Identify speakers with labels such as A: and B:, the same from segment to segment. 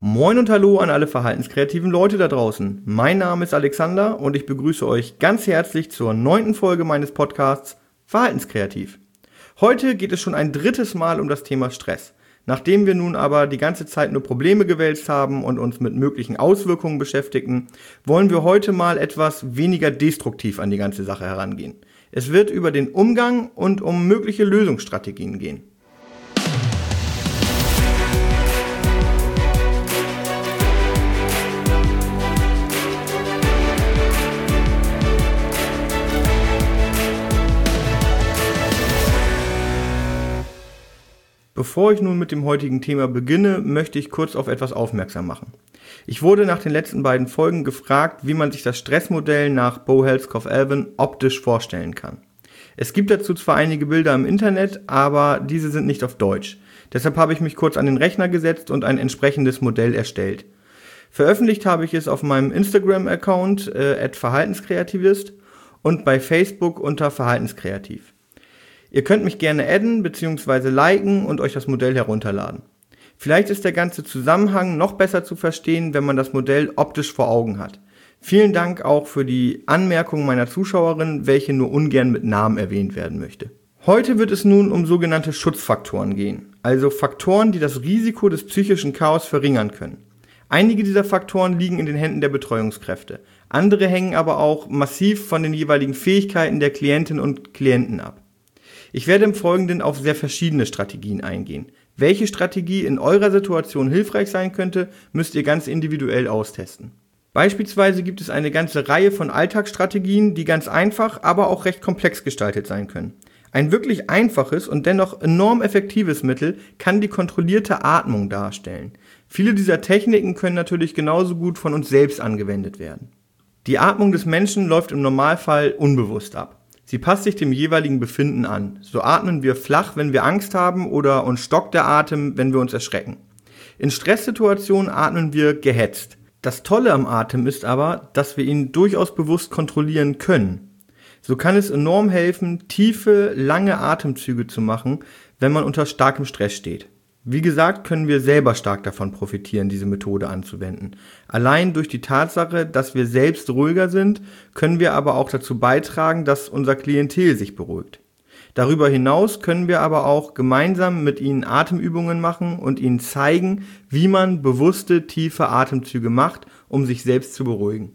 A: Moin und hallo an alle verhaltenskreativen Leute da draußen. Mein Name ist Alexander und ich begrüße euch ganz herzlich zur 9. Folge meines Podcasts Verhaltenskreativ. Heute geht es schon ein drittes Mal um das Thema Stress. Nachdem wir nun aber die ganze Zeit nur Probleme gewälzt haben und uns mit möglichen Auswirkungen beschäftigten, wollen wir heute mal etwas weniger destruktiv an die ganze Sache herangehen. Es wird über den Umgang und um mögliche Lösungsstrategien gehen. Bevor ich nun mit dem heutigen Thema beginne, möchte ich kurz auf etwas aufmerksam machen. Ich wurde nach den letzten beiden Folgen gefragt, wie man sich das Stressmodell nach Bohelschow-Alvin optisch vorstellen kann. Es gibt dazu zwar einige Bilder im Internet, aber diese sind nicht auf Deutsch. Deshalb habe ich mich kurz an den Rechner gesetzt und ein entsprechendes Modell erstellt. Veröffentlicht habe ich es auf meinem Instagram-Account @verhaltenskreativist und bei Facebook unter Verhaltenskreativ. Ihr könnt mich gerne adden bzw. liken und euch das Modell herunterladen. Vielleicht ist der ganze Zusammenhang noch besser zu verstehen, wenn man das Modell optisch vor Augen hat. Vielen Dank auch für die Anmerkung meiner Zuschauerin, welche nur ungern mit Namen erwähnt werden möchte. Heute wird es nun um sogenannte Schutzfaktoren gehen, also Faktoren, die das Risiko des psychischen Chaos verringern können. Einige dieser Faktoren liegen in den Händen der Betreuungskräfte, andere hängen aber auch massiv von den jeweiligen Fähigkeiten der Klientinnen und Klienten ab. Ich werde im Folgenden auf sehr verschiedene Strategien eingehen. Welche Strategie in eurer Situation hilfreich sein könnte, müsst ihr ganz individuell austesten. Beispielsweise gibt es eine ganze Reihe von Alltagsstrategien, die ganz einfach, aber auch recht komplex gestaltet sein können. Ein wirklich einfaches und dennoch enorm effektives Mittel kann die kontrollierte Atmung darstellen. Viele dieser Techniken können natürlich genauso gut von uns selbst angewendet werden. Die Atmung des Menschen läuft im Normalfall unbewusst ab. Sie passt sich dem jeweiligen Befinden an. So atmen wir flach, wenn wir Angst haben, oder uns stockt der Atem, wenn wir uns erschrecken. In Stresssituationen atmen wir gehetzt. Das Tolle am Atem ist aber, dass wir ihn durchaus bewusst kontrollieren können. So kann es enorm helfen, tiefe, lange Atemzüge zu machen, wenn man unter starkem Stress steht. Wie gesagt, können wir selber stark davon profitieren, diese Methode anzuwenden. Allein durch die Tatsache, dass wir selbst ruhiger sind, können wir aber auch dazu beitragen, dass unser Klientel sich beruhigt. Darüber hinaus können wir aber auch gemeinsam mit ihnen Atemübungen machen und ihnen zeigen, wie man bewusste, tiefe Atemzüge macht, um sich selbst zu beruhigen.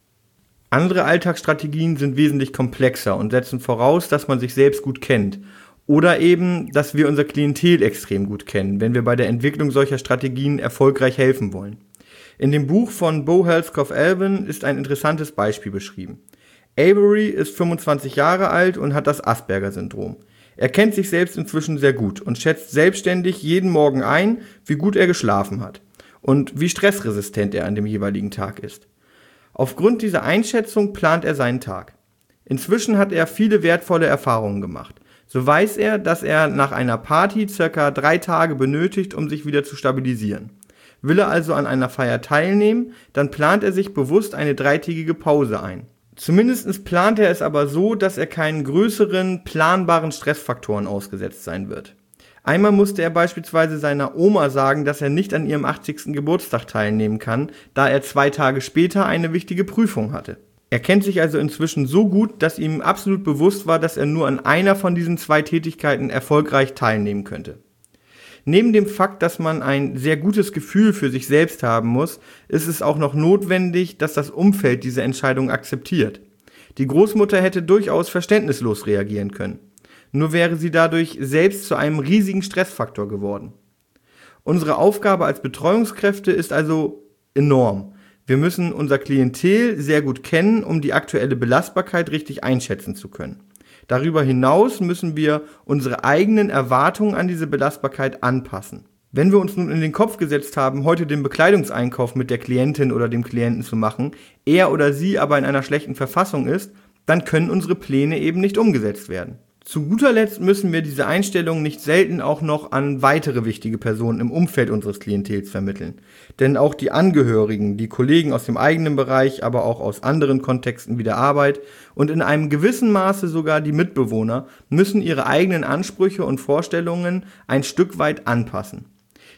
A: Andere Alltagsstrategien sind wesentlich komplexer und setzen voraus, dass man sich selbst gut kennt. Oder eben, dass wir unser Klientel extrem gut kennen, wenn wir bei der Entwicklung solcher Strategien erfolgreich helfen wollen. In dem Buch von Bohelschow-Alvin ist ein interessantes Beispiel beschrieben. Avery ist 25 Jahre alt und hat das Asperger-Syndrom. Er kennt sich selbst inzwischen sehr gut und schätzt selbstständig jeden Morgen ein, wie gut er geschlafen hat und wie stressresistent er an dem jeweiligen Tag ist. Aufgrund dieser Einschätzung plant er seinen Tag. Inzwischen hat er viele wertvolle Erfahrungen gemacht. So weiß er, dass er nach einer Party ca. 3 Tage benötigt, um sich wieder zu stabilisieren. Will er also an einer Feier teilnehmen, dann plant er sich bewusst eine 3-tägige Pause ein. Zumindest plant er es aber so, dass er keinen größeren, planbaren Stressfaktoren ausgesetzt sein wird. Einmal musste er beispielsweise seiner Oma sagen, dass er nicht an ihrem 80. Geburtstag teilnehmen kann, da er 2 Tage später eine wichtige Prüfung hatte. Er kennt sich also inzwischen so gut, dass ihm absolut bewusst war, dass er nur an einer von diesen 2 Tätigkeiten erfolgreich teilnehmen könnte. Neben dem Fakt, dass man ein sehr gutes Gefühl für sich selbst haben muss, ist es auch noch notwendig, dass das Umfeld diese Entscheidung akzeptiert. Die Großmutter hätte durchaus verständnislos reagieren können. Nur wäre sie dadurch selbst zu einem riesigen Stressfaktor geworden. Unsere Aufgabe als Betreuungskräfte ist also enorm. Wir müssen unser Klientel sehr gut kennen, um die aktuelle Belastbarkeit richtig einschätzen zu können. Darüber hinaus müssen wir unsere eigenen Erwartungen an diese Belastbarkeit anpassen. Wenn wir uns nun in den Kopf gesetzt haben, heute den Bekleidungseinkauf mit der Klientin oder dem Klienten zu machen, er oder sie aber in einer schlechten Verfassung ist, dann können unsere Pläne eben nicht umgesetzt werden. Zu guter Letzt müssen wir diese Einstellung nicht selten auch noch an weitere wichtige Personen im Umfeld unseres Klientels vermitteln. Denn auch die Angehörigen, die Kollegen aus dem eigenen Bereich, aber auch aus anderen Kontexten wie der Arbeit und in einem gewissen Maße sogar die Mitbewohner müssen ihre eigenen Ansprüche und Vorstellungen ein Stück weit anpassen.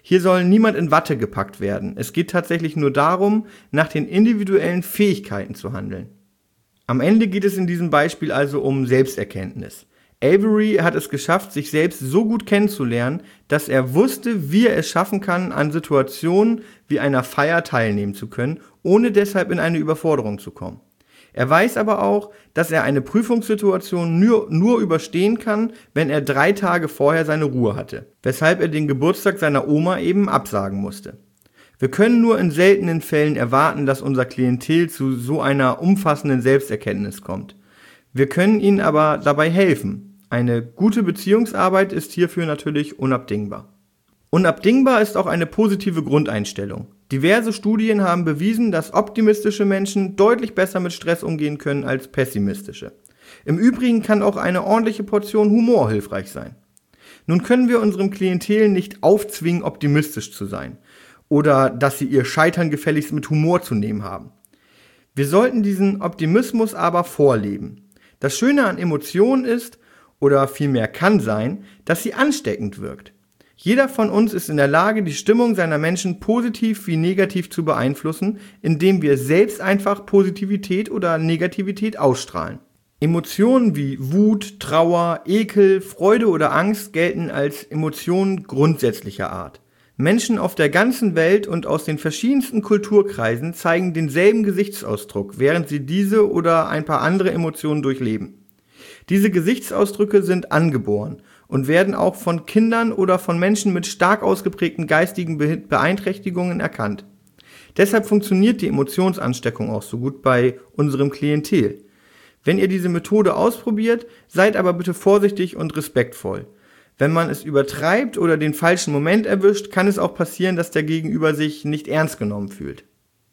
A: Hier soll niemand in Watte gepackt werden. Es geht tatsächlich nur darum, nach den individuellen Fähigkeiten zu handeln. Am Ende geht es in diesem Beispiel also um Selbsterkenntnis. Avery hat es geschafft, sich selbst so gut kennenzulernen, dass er wusste, wie er es schaffen kann, an Situationen wie einer Feier teilnehmen zu können, ohne deshalb in eine Überforderung zu kommen. Er weiß aber auch, dass er eine Prüfungssituation nur überstehen kann, wenn er 3 Tage vorher seine Ruhe hatte, weshalb er den Geburtstag seiner Oma eben absagen musste. Wir können nur in seltenen Fällen erwarten, dass unser Klientel zu so einer umfassenden Selbsterkenntnis kommt. Wir können ihnen aber dabei helfen. Eine gute Beziehungsarbeit ist hierfür natürlich unabdingbar. Unabdingbar ist auch eine positive Grundeinstellung. Diverse Studien haben bewiesen, dass optimistische Menschen deutlich besser mit Stress umgehen können als pessimistische. Im Übrigen kann auch eine ordentliche Portion Humor hilfreich sein. Nun können wir unserem Klientel nicht aufzwingen, optimistisch zu sein oder dass sie ihr Scheitern gefälligst mit Humor zu nehmen haben. Wir sollten diesen Optimismus aber vorleben. Das Schöne an Emotionen ist, oder vielmehr kann sein, dass sie ansteckend wirkt. Jeder von uns ist in der Lage, die Stimmung seiner Menschen positiv wie negativ zu beeinflussen, indem wir selbst einfach Positivität oder Negativität ausstrahlen. Emotionen wie Wut, Trauer, Ekel, Freude oder Angst gelten als Emotionen grundsätzlicher Art. Menschen auf der ganzen Welt und aus den verschiedensten Kulturkreisen zeigen denselben Gesichtsausdruck, während sie diese oder ein paar andere Emotionen durchleben. Diese Gesichtsausdrücke sind angeboren und werden auch von Kindern oder von Menschen mit stark ausgeprägten geistigen Beeinträchtigungen erkannt. Deshalb funktioniert die Emotionsansteckung auch so gut bei unserem Klientel. Wenn ihr diese Methode ausprobiert, seid aber bitte vorsichtig und respektvoll. Wenn man es übertreibt oder den falschen Moment erwischt, kann es auch passieren, dass der Gegenüber sich nicht ernst genommen fühlt.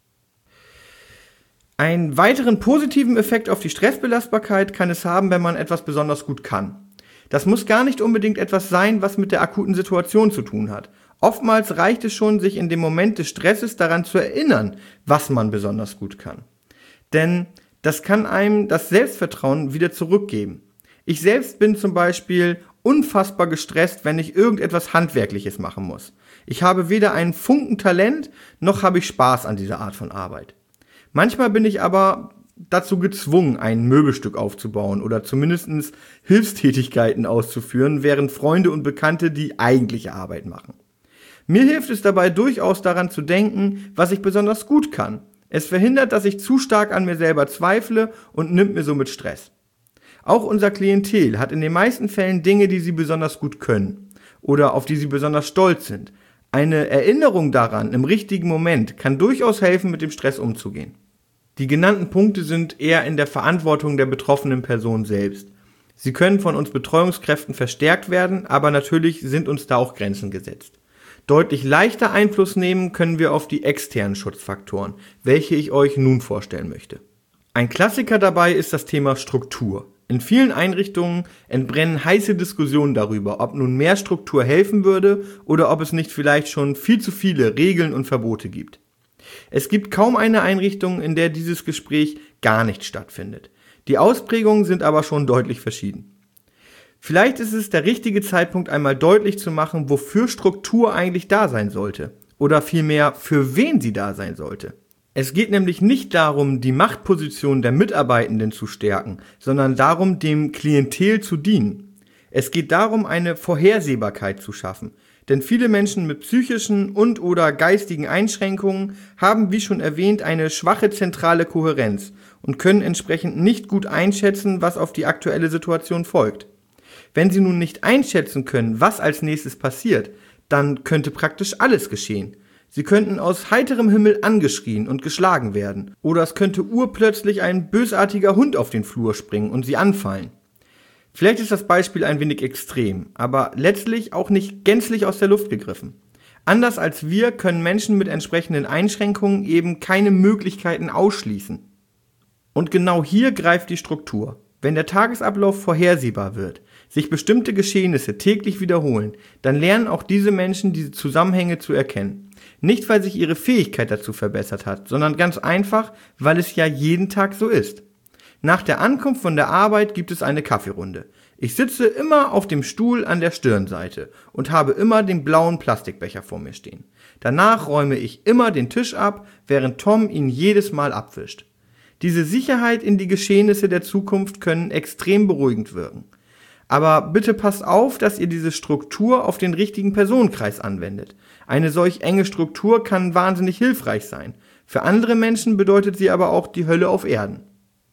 A: Einen weiteren positiven Effekt auf die Stressbelastbarkeit kann es haben, wenn man etwas besonders gut kann. Das muss gar nicht unbedingt etwas sein, was mit der akuten Situation zu tun hat. Oftmals reicht es schon, sich in dem Moment des Stresses daran zu erinnern, was man besonders gut kann. Denn das kann einem das Selbstvertrauen wieder zurückgeben. Ich selbst bin zum Beispiel unfassbar gestresst, wenn ich irgendetwas Handwerkliches machen muss. Ich habe weder einen Funken Talent, noch habe ich Spaß an dieser Art von Arbeit. Manchmal bin ich aber dazu gezwungen, ein Möbelstück aufzubauen oder zumindest Hilfstätigkeiten auszuführen, während Freunde und Bekannte die eigentliche Arbeit machen. Mir hilft es dabei durchaus daran zu denken, was ich besonders gut kann. Es verhindert, dass ich zu stark an mir selber zweifle und nimmt mir somit Stress. Auch unser Klientel hat in den meisten Fällen Dinge, die sie besonders gut können oder auf die sie besonders stolz sind. Eine Erinnerung daran im richtigen Moment kann durchaus helfen, mit dem Stress umzugehen. Die genannten Punkte sind eher in der Verantwortung der betroffenen Person selbst. Sie können von uns Betreuungskräften verstärkt werden, aber natürlich sind uns da auch Grenzen gesetzt. Deutlich leichter Einfluss nehmen können wir auf die externen Schutzfaktoren, welche ich euch nun vorstellen möchte. Ein Klassiker dabei ist das Thema Struktur. In vielen Einrichtungen entbrennen heiße Diskussionen darüber, ob nun mehr Struktur helfen würde oder ob es nicht vielleicht schon viel zu viele Regeln und Verbote gibt. Es gibt kaum eine Einrichtung, in der dieses Gespräch gar nicht stattfindet. Die Ausprägungen sind aber schon deutlich verschieden. Vielleicht ist es der richtige Zeitpunkt, einmal deutlich zu machen, wofür Struktur eigentlich da sein sollte. Oder vielmehr, für wen sie da sein sollte. Es geht nämlich nicht darum, die Machtposition der Mitarbeitenden zu stärken, sondern darum, dem Klientel zu dienen. Es geht darum, eine Vorhersehbarkeit zu schaffen. Denn viele Menschen mit psychischen und/oder geistigen Einschränkungen haben, wie schon erwähnt, eine schwache zentrale Kohärenz und können entsprechend nicht gut einschätzen, was auf die aktuelle Situation folgt. Wenn sie nun nicht einschätzen können, was als nächstes passiert, dann könnte praktisch alles geschehen. Sie könnten aus heiterem Himmel angeschrien und geschlagen werden. Oder es könnte urplötzlich ein bösartiger Hund auf den Flur springen und sie anfallen. Vielleicht ist das Beispiel ein wenig extrem, aber letztlich auch nicht gänzlich aus der Luft gegriffen. Anders als wir können Menschen mit entsprechenden Einschränkungen eben keine Möglichkeiten ausschließen. Und genau hier greift die Struktur. Wenn der Tagesablauf vorhersehbar wird, sich bestimmte Geschehnisse täglich wiederholen, dann lernen auch diese Menschen diese Zusammenhänge zu erkennen. Nicht, weil sich ihre Fähigkeit dazu verbessert hat, sondern ganz einfach, weil es ja jeden Tag so ist. Nach der Ankunft von der Arbeit gibt es eine Kaffeerunde. Ich sitze immer auf dem Stuhl an der Stirnseite und habe immer den blauen Plastikbecher vor mir stehen. Danach räume ich immer den Tisch ab, während Tom ihn jedes Mal abwischt. Diese Sicherheit in die Geschehnisse der Zukunft können extrem beruhigend wirken. Aber bitte passt auf, dass ihr diese Struktur auf den richtigen Personenkreis anwendet. Eine solch enge Struktur kann wahnsinnig hilfreich sein. Für andere Menschen bedeutet sie aber auch die Hölle auf Erden.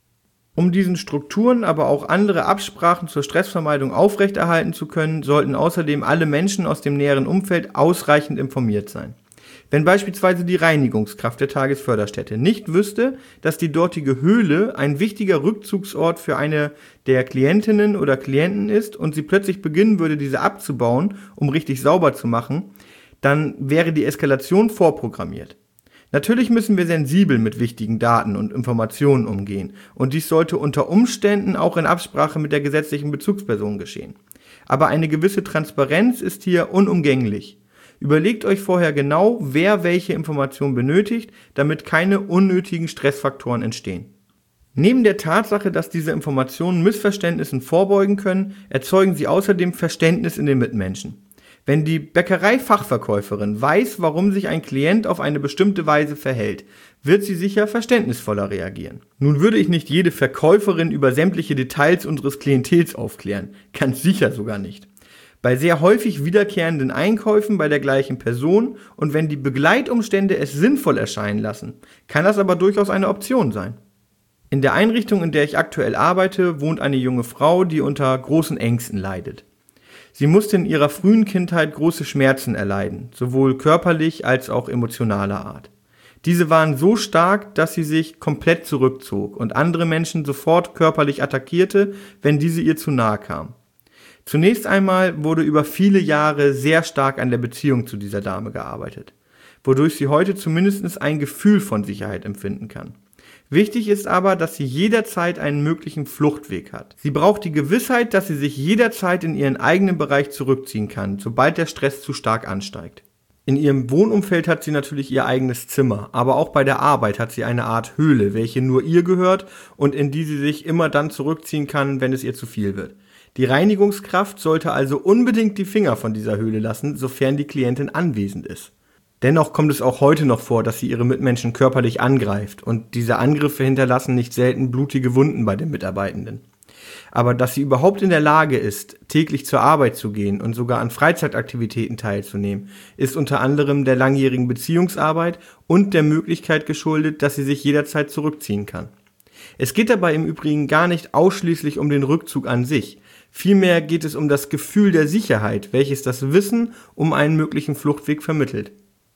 A: Um diesen Strukturen aber auch andere Absprachen zur Stressvermeidung aufrechterhalten zu können, sollten außerdem alle Menschen aus dem näheren Umfeld ausreichend informiert sein. Wenn beispielsweise die Reinigungskraft der Tagesförderstätte nicht wüsste, dass die dortige Höhle ein wichtiger Rückzugsort für eine der Klientinnen oder Klienten ist und sie plötzlich beginnen würde, diese abzubauen, um richtig sauber zu machen, dann wäre die Eskalation vorprogrammiert. Natürlich müssen wir sensibel mit wichtigen Daten und Informationen umgehen und dies sollte unter Umständen auch in Absprache mit der gesetzlichen Bezugsperson geschehen. Aber eine gewisse Transparenz ist hier unumgänglich. Überlegt euch vorher genau, wer welche Informationen benötigt, damit keine unnötigen Stressfaktoren entstehen. Neben der Tatsache, dass diese Informationen Missverständnissen vorbeugen können, erzeugen sie außerdem Verständnis in den Mitmenschen. Wenn die Bäckereifachverkäuferin weiß, warum sich ein Klient auf eine bestimmte Weise verhält, wird sie sicher verständnisvoller reagieren. Nun würde ich nicht jede Verkäuferin über sämtliche Details unseres Klientels aufklären, ganz sicher sogar nicht. Bei sehr häufig wiederkehrenden Einkäufen bei der gleichen Person und wenn die Begleitumstände es sinnvoll erscheinen lassen, kann das aber durchaus eine Option sein. In der Einrichtung, in der ich aktuell arbeite, wohnt eine junge Frau, die unter großen Ängsten leidet. Sie musste in ihrer frühen Kindheit große Schmerzen erleiden, sowohl körperlich als auch emotionaler Art. Diese waren so stark, dass sie sich komplett zurückzog und andere Menschen sofort körperlich attackierte, wenn diese ihr zu nahe kamen. Zunächst einmal wurde über viele Jahre sehr stark an der Beziehung zu dieser Dame gearbeitet, wodurch sie heute zumindest ein Gefühl von Sicherheit empfinden kann. Wichtig ist aber, dass sie jederzeit einen möglichen Fluchtweg hat. Sie braucht die Gewissheit, dass sie sich jederzeit in ihren eigenen Bereich zurückziehen kann, sobald der Stress zu stark ansteigt. In ihrem Wohnumfeld hat sie natürlich ihr eigenes Zimmer, aber auch bei der Arbeit hat sie eine Art Höhle, welche nur ihr gehört und in die sie sich immer dann zurückziehen kann, wenn es ihr zu viel wird. Die Reinigungskraft sollte also unbedingt die Finger von dieser Höhle lassen, sofern die Klientin anwesend ist. Dennoch kommt es auch heute noch vor, dass sie ihre Mitmenschen körperlich angreift und diese Angriffe hinterlassen nicht selten blutige Wunden bei den Mitarbeitenden. Aber dass sie überhaupt in der Lage ist, täglich zur Arbeit zu gehen und sogar an Freizeitaktivitäten teilzunehmen, ist unter anderem der langjährigen Beziehungsarbeit und der Möglichkeit geschuldet, dass sie sich jederzeit zurückziehen kann. Es geht dabei im Übrigen gar nicht ausschließlich um den Rückzug an sich. Vielmehr geht es um das Gefühl der Sicherheit, welches das Wissen um einen möglichen Fluchtweg vermittelt.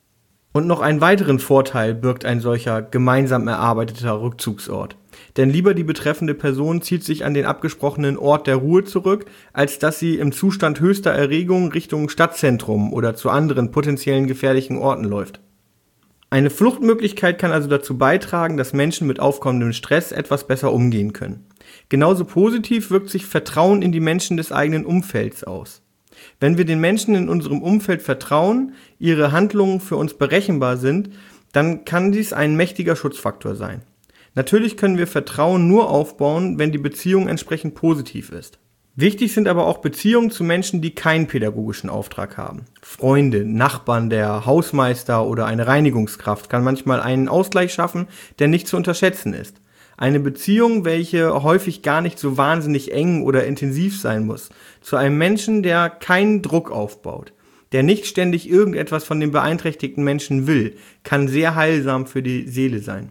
A: Und noch einen weiteren Vorteil birgt ein solcher gemeinsam erarbeiteter Rückzugsort. Denn lieber die betreffende Person zieht sich an den abgesprochenen Ort der Ruhe zurück, als dass sie im Zustand höchster Erregung Richtung Stadtzentrum oder zu anderen potenziellen gefährlichen Orten läuft. Eine Fluchtmöglichkeit kann also dazu beitragen, dass Menschen mit aufkommendem Stress etwas besser umgehen können. Genauso positiv wirkt sich Vertrauen in die Menschen des eigenen Umfelds aus. Wenn wir den Menschen in unserem Umfeld vertrauen, ihre Handlungen für uns berechenbar sind, dann kann dies ein mächtiger Schutzfaktor sein. Natürlich können wir Vertrauen nur aufbauen, wenn die Beziehung entsprechend positiv ist. Wichtig sind aber auch Beziehungen zu Menschen, die keinen pädagogischen Auftrag haben. Freunde, Nachbarn, der Hausmeister oder eine Reinigungskraft kann manchmal einen Ausgleich schaffen, der nicht zu unterschätzen ist. Eine Beziehung, welche häufig gar nicht so wahnsinnig eng oder intensiv sein muss, zu einem Menschen, der keinen Druck aufbaut, der nicht ständig irgendetwas von dem beeinträchtigten Menschen will, kann sehr heilsam für die Seele sein.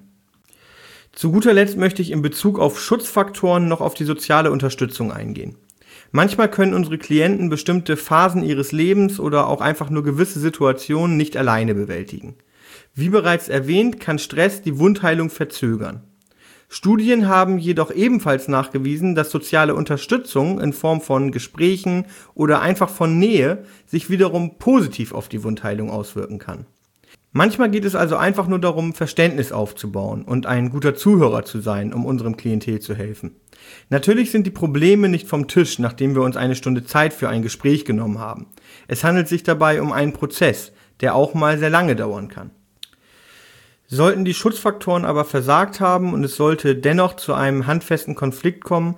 A: Zu guter Letzt möchte ich in Bezug auf Schutzfaktoren noch auf die soziale Unterstützung eingehen. Manchmal können unsere Klienten bestimmte Phasen ihres Lebens oder auch einfach nur gewisse Situationen nicht alleine bewältigen. Wie bereits erwähnt, kann Stress die Wundheilung verzögern. Studien haben jedoch ebenfalls nachgewiesen, dass soziale Unterstützung in Form von Gesprächen oder einfach von Nähe sich wiederum positiv auf die Wundheilung auswirken kann. Manchmal geht es also einfach nur darum, Verständnis aufzubauen und ein guter Zuhörer zu sein, um unserem Klientel zu helfen. Natürlich sind die Probleme nicht vom Tisch, nachdem wir uns eine Stunde Zeit für ein Gespräch genommen haben. Es handelt sich dabei um einen Prozess, der auch mal sehr lange dauern kann. Sollten die Schutzfaktoren aber versagt haben und es sollte dennoch zu einem handfesten Konflikt kommen,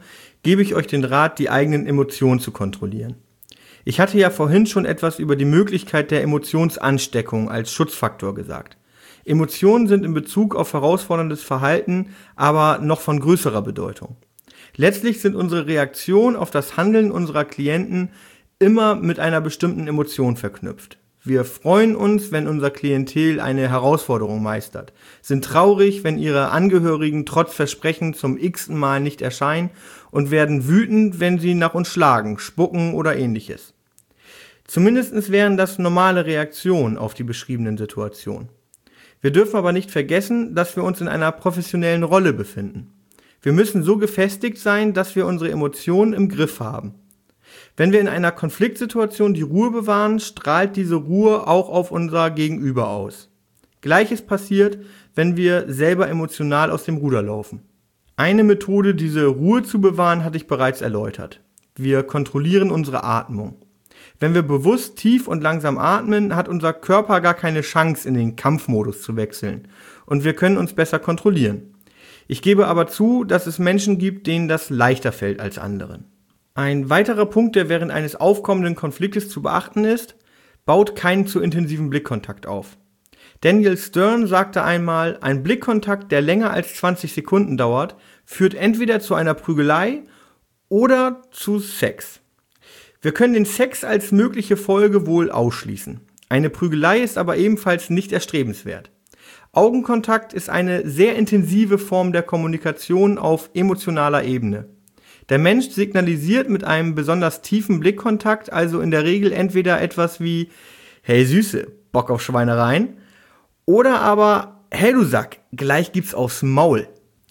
A: gebe ich euch den Rat, die eigenen Emotionen zu kontrollieren. Ich hatte ja vorhin schon etwas über die Möglichkeit der Emotionsansteckung als Schutzfaktor gesagt. Emotionen sind in Bezug auf herausforderndes Verhalten aber noch von größerer Bedeutung. Letztlich sind unsere Reaktionen auf das Handeln unserer Klienten immer mit einer bestimmten Emotion verknüpft. Wir freuen uns, wenn unser Klientel eine Herausforderung meistert, sind traurig, wenn ihre Angehörigen trotz Versprechen zum x-ten Mal nicht erscheinen und werden wütend, wenn sie nach uns schlagen, spucken oder ähnliches. Zumindest wären das normale Reaktionen auf die beschriebenen Situationen. Wir dürfen aber nicht vergessen, dass wir uns in einer professionellen Rolle befinden. Wir müssen so gefestigt sein, dass wir unsere Emotionen im Griff haben. Wenn wir in einer Konfliktsituation die Ruhe bewahren, strahlt diese Ruhe auch auf unser Gegenüber aus. Gleiches passiert, wenn wir selber emotional aus dem Ruder laufen. Eine Methode, diese Ruhe zu bewahren, hatte ich bereits erläutert. Wir kontrollieren unsere Atmung. Wenn wir bewusst tief und langsam atmen, hat unser Körper gar keine Chance, in den Kampfmodus zu wechseln. Und wir können uns besser kontrollieren. Ich gebe aber zu, dass es Menschen gibt, denen das leichter fällt als anderen. Ein weiterer Punkt, der während eines aufkommenden Konfliktes zu beachten ist: baut keinen zu intensiven Blickkontakt auf. Daniel Stern sagte einmal, ein Blickkontakt, der länger als 20 Sekunden dauert, führt entweder zu einer Prügelei oder zu Sex. Wir können den Sex als mögliche Folge wohl ausschließen. Eine Prügelei ist aber ebenfalls nicht erstrebenswert. Augenkontakt ist eine sehr intensive Form der Kommunikation auf emotionaler Ebene. Der Mensch signalisiert mit einem besonders tiefen Blickkontakt also in der Regel entweder etwas wie »Hey Süße, Bock auf Schweinereien« oder aber »Hey du Sack, gleich gibt's aufs Maul«.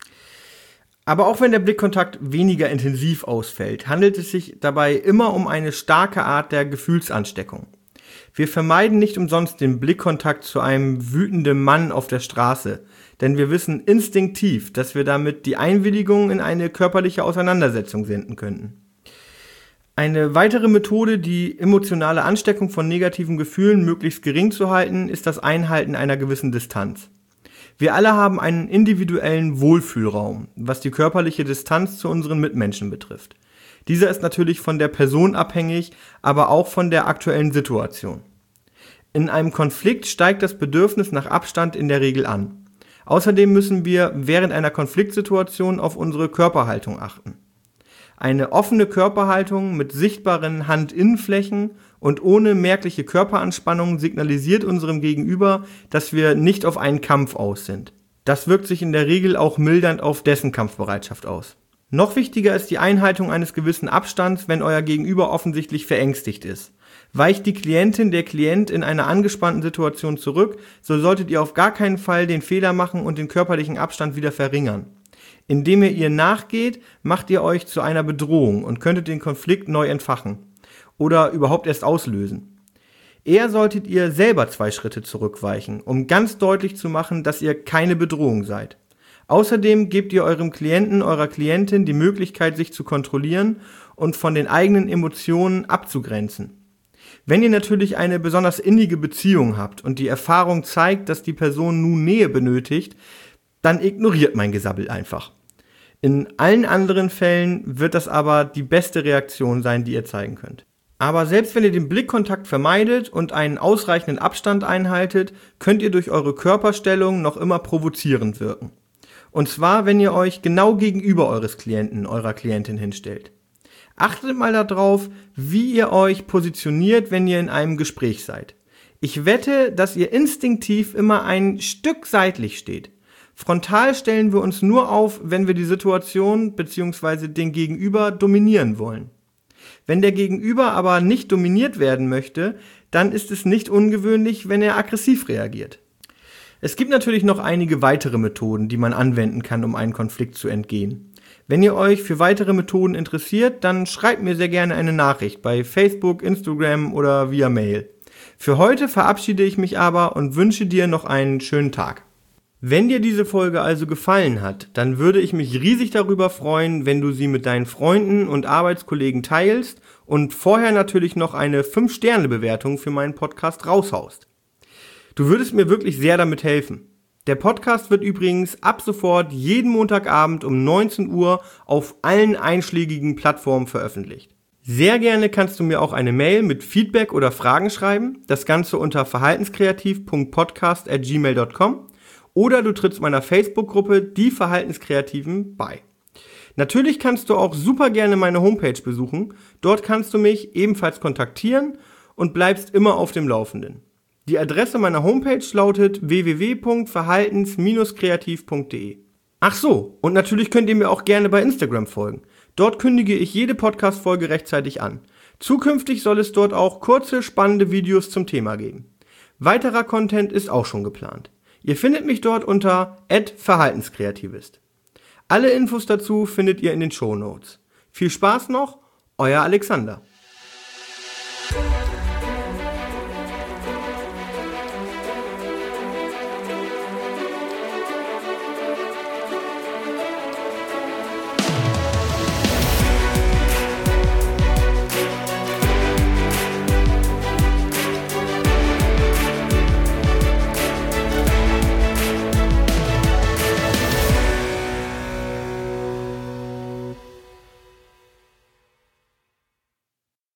A: Aber auch wenn der Blickkontakt weniger intensiv ausfällt, handelt es sich dabei immer um eine starke Art der Gefühlsansteckung. Wir vermeiden nicht umsonst den Blickkontakt zu einem wütenden Mann auf der Straße, denn wir wissen instinktiv, dass wir damit die Einwilligung in eine körperliche Auseinandersetzung senden könnten. Eine weitere Methode, die emotionale Ansteckung von negativen Gefühlen möglichst gering zu halten, ist das Einhalten einer gewissen Distanz. Wir alle haben einen individuellen Wohlfühlraum, was die körperliche Distanz zu unseren Mitmenschen betrifft. Dieser ist natürlich von der Person abhängig, aber auch von der aktuellen Situation. In einem Konflikt steigt das Bedürfnis nach Abstand in der Regel an. Außerdem müssen wir während einer Konfliktsituation auf unsere Körperhaltung achten. Eine offene Körperhaltung mit sichtbaren Handinnenflächen und ohne merkliche Körperanspannung signalisiert unserem Gegenüber, dass wir nicht auf einen Kampf aus sind. Das wirkt sich in der Regel auch mildernd auf dessen Kampfbereitschaft aus. Noch wichtiger ist die Einhaltung eines gewissen Abstands, wenn euer Gegenüber offensichtlich verängstigt ist. Weicht die Klientin, der Klient in einer angespannten Situation zurück, so solltet ihr auf gar keinen Fall den Fehler machen und den körperlichen Abstand wieder verringern. Indem ihr nachgeht, macht ihr euch zu einer Bedrohung und könntet den Konflikt neu entfachen oder überhaupt erst auslösen. Eher solltet ihr selber 2 Schritte zurückweichen, um ganz deutlich zu machen, dass ihr keine Bedrohung seid. Außerdem gebt ihr eurem Klienten, eurer Klientin die Möglichkeit, sich zu kontrollieren und von den eigenen Emotionen abzugrenzen. Wenn ihr natürlich eine besonders innige Beziehung habt und die Erfahrung zeigt, dass die Person nun Nähe benötigt, dann ignoriert mein Gesabbel einfach. In allen anderen Fällen wird das aber die beste Reaktion sein, die ihr zeigen könnt. Aber selbst wenn ihr den Blickkontakt vermeidet und einen ausreichenden Abstand einhaltet, könnt ihr durch eure Körperstellung noch immer provozierend wirken. Und zwar, wenn ihr euch genau gegenüber eures Klienten, eurer Klientin hinstellt. Achtet mal darauf, wie ihr euch positioniert, wenn ihr in einem Gespräch seid. Ich wette, dass ihr instinktiv immer ein Stück seitlich steht. Frontal stellen wir uns nur auf, wenn wir die Situation bzw. den Gegenüber dominieren wollen. Wenn der Gegenüber aber nicht dominiert werden möchte, dann ist es nicht ungewöhnlich, wenn er aggressiv reagiert. Es gibt natürlich noch einige weitere Methoden, die man anwenden kann, um einen Konflikt zu entgehen. Wenn ihr euch für weitere Methoden interessiert, dann schreibt mir sehr gerne eine Nachricht bei Facebook, Instagram oder via Mail. Für heute verabschiede ich mich aber und wünsche dir noch einen schönen Tag. Wenn dir diese Folge also gefallen hat, dann würde ich mich riesig darüber freuen, wenn du sie mit deinen Freunden und Arbeitskollegen teilst und vorher natürlich noch eine 5-Sterne-Bewertung für meinen Podcast raushaust. Du würdest mir wirklich sehr damit helfen. Der Podcast wird übrigens ab sofort jeden Montagabend um 19 Uhr auf allen einschlägigen Plattformen veröffentlicht. Sehr gerne kannst du mir auch eine Mail mit Feedback oder Fragen schreiben, das Ganze unter verhaltenskreativ.podcast@gmail.com oder du trittst meiner Facebook-Gruppe Die Verhaltenskreativen bei. Natürlich kannst du auch super gerne meine Homepage besuchen, dort kannst du mich ebenfalls kontaktieren und bleibst immer auf dem Laufenden. Die Adresse meiner Homepage lautet www.verhaltens-kreativ.de. Ach so, und natürlich könnt ihr mir auch gerne bei Instagram folgen. Dort kündige ich jede Podcast-Folge rechtzeitig an. Zukünftig soll es dort auch kurze, spannende Videos zum Thema geben. Weiterer Content ist auch schon geplant. Ihr findet mich dort unter @verhaltenskreativist. Alle Infos dazu findet ihr in den Shownotes. Viel Spaß noch, euer Alexander.